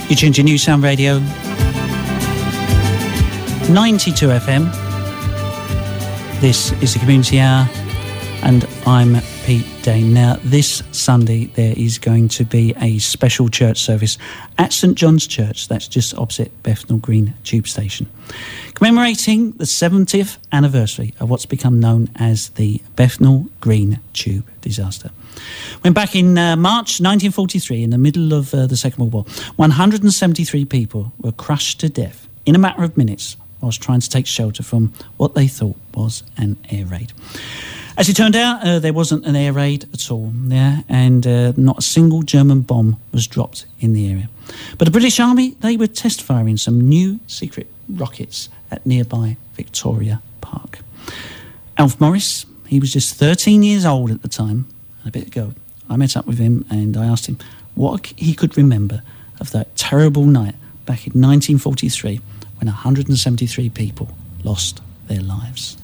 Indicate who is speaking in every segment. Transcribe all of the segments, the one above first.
Speaker 1: You tuned to New Sound Radio, 92 FM. This is the Community Hour, and I'm Pete Dane. Now, this Sunday there is going to be a special church service at St John's Church, that's just opposite Bethnal Green Tube Station, commemorating the 70th anniversary of what's become known as the Bethnal Green Tube disaster. When back in March 1943, in the middle of the Second World War, 173 people were crushed to death in a matter of minutes whilst trying to take shelter from what they thought was an air raid. As it turned out, there wasn't an air raid at all, and not a single German bomb was dropped in the area. But the British Army, they were test firing some new secret rockets at nearby Victoria Park. Alf Morris, he was just 13 years old at the time. A bit ago, I met up with him and I asked him what he could remember of that terrible night back in 1943 when 173 people lost their lives.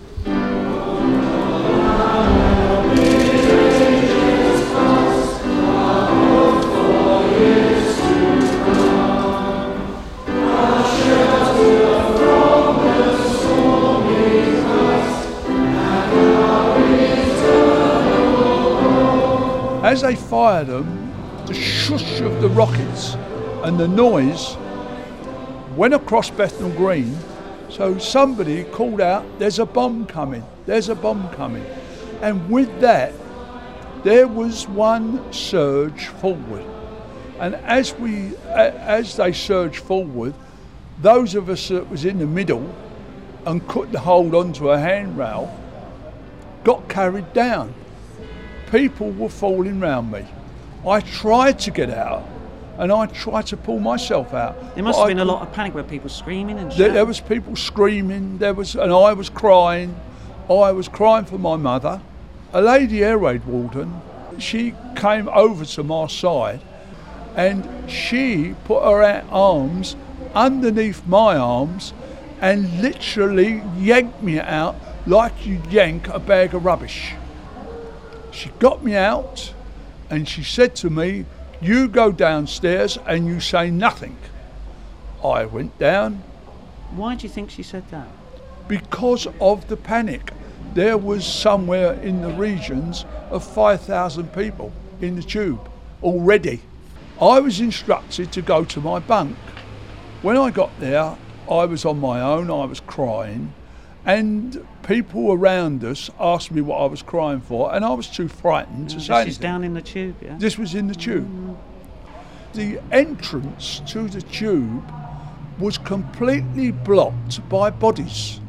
Speaker 2: As they fired them, the shush of the rockets and the noise went across Bethnal Green, so somebody called out, "There's a bomb coming, there's a bomb coming." And with that, there was one surge forward. And as they surged forward, those of us that was in the middle and couldn't hold onto a handrail got carried down. People were falling round me. I tried to get out and I tried to pull myself out.
Speaker 1: There must have been a lot of panic where people screaming and shouting.
Speaker 2: There was people screaming, and I was crying. I was crying for my mother. A lady air raid warden, she came over to my side and she put her arms underneath my arms and literally yanked me out like you yank a bag of rubbish. She got me out and she said to me, "You go downstairs and you say nothing." I went down.
Speaker 1: Why do you think she said that?
Speaker 2: Because of the panic. There was somewhere in the regions of 5,000 people in the tube already. I was instructed to go to my bunk. When I got there, I was on my own, I was crying. And people around us asked me what I was crying for, and I was too frightened to say anything.
Speaker 1: This is down in the tube, yeah?
Speaker 2: This was in the tube. The entrance to the tube was completely blocked by bodies.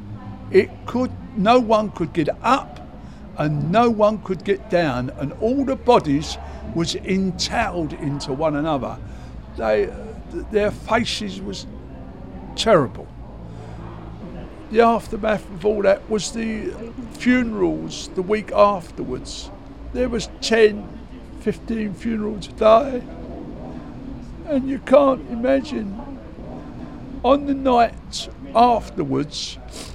Speaker 2: No one could get up, and no one could get down, and all the bodies was entailed into one another. Their faces was terrible. The aftermath of all that was the funerals the week afterwards. There was 10, 15 funerals a day. And you can't imagine. On the night afterwards,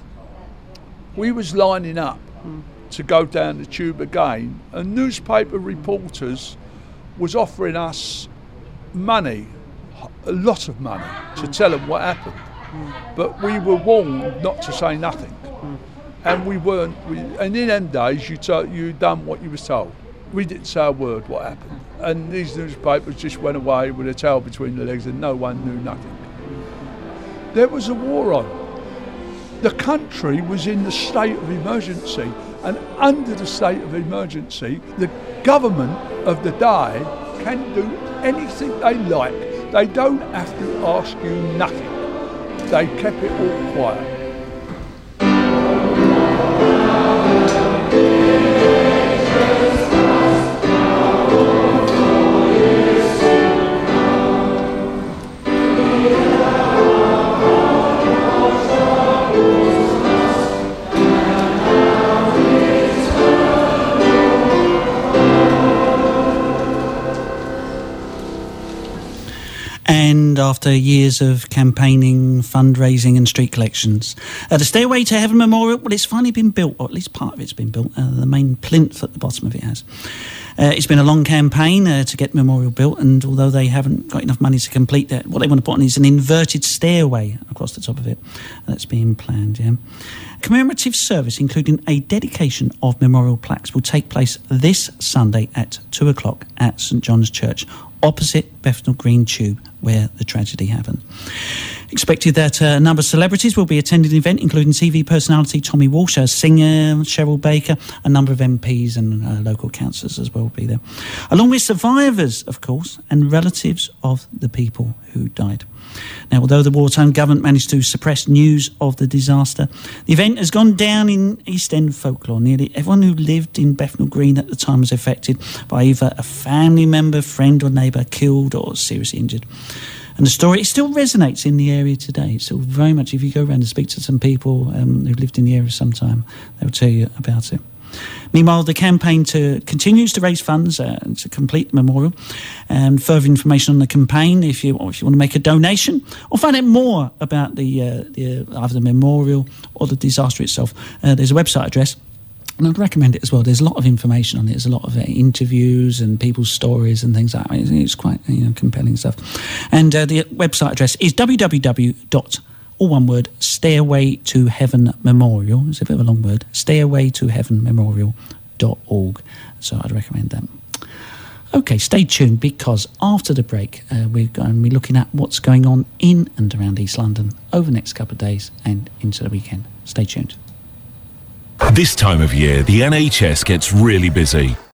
Speaker 2: we was lining up to go down the tube again, and newspaper reporters was offering us money, a lot of money, to tell them what happened. But we were warned not to say nothing, and we weren't. And in them days, you done what you was told. We didn't say a word what happened, and these newspapers just went away with a tail between their legs, and no one knew nothing. There was a war on. The country was in the state of emergency, and under the state of emergency, the government of the day can do anything they like. They don't have to ask you nothing. They kept it all quiet.
Speaker 1: And after years of campaigning, fundraising and street collections, the Stairway to Heaven Memorial, well, it's finally been built, or at least part of it's been built. The main plinth at the bottom of it has. It's been a long campaign to get the memorial built, and although they haven't got enough money to complete that, what they want to put on is an inverted stairway across the top of it. That's being planned, yeah. Commemorative service, including a dedication of memorial plaques, will take place this Sunday at 2:00 at St John's Church, opposite Bethnal Green Tube, where the tragedy happened. Expected that a number of celebrities will be attending the event, including TV personality Tommy Walsh, a singer, Cheryl Baker, a number of MPs and local councillors as well will be there, along with survivors, of course, and relatives of the people who died. Now, although the wartime government managed to suppress news of the disaster, the event has gone down in East End folklore. Nearly everyone who lived in Bethnal Green at the time was affected by either a family member, friend or neighbour killed or seriously injured. And the story, it still resonates in the area today. So very much, if you go around and speak to some people who've lived in the area some time, they'll tell you about it. Meanwhile, the campaign continues to raise funds to complete the memorial. And further information on the campaign, if you want to make a donation or find out more about either the memorial or the disaster itself, there's a website address. And I'd recommend it as well. There's a lot of information on it. There's a lot of interviews and people's stories and things like that. It's quite compelling stuff. And the website address is www.stairwaytoheavenmemorial. It's a bit of a long word. stairwaytoheavenmemorial.org. So I'd recommend that. Okay, stay tuned, because after the break, we're going to be looking at what's going on in and around East London over the next couple of days and into the weekend. Stay tuned.
Speaker 3: This time of year, the NHS gets really busy.